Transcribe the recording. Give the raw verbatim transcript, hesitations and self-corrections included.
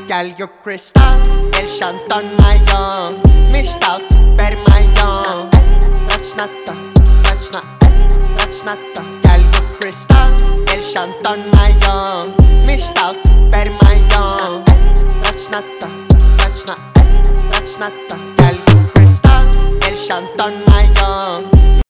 Gel gök kristal, el şanton mayon Mishtalt, bermayon Rachnata, rachna, rachnata Gel gök kristal, el şanton mayon Mishtalt, bermayon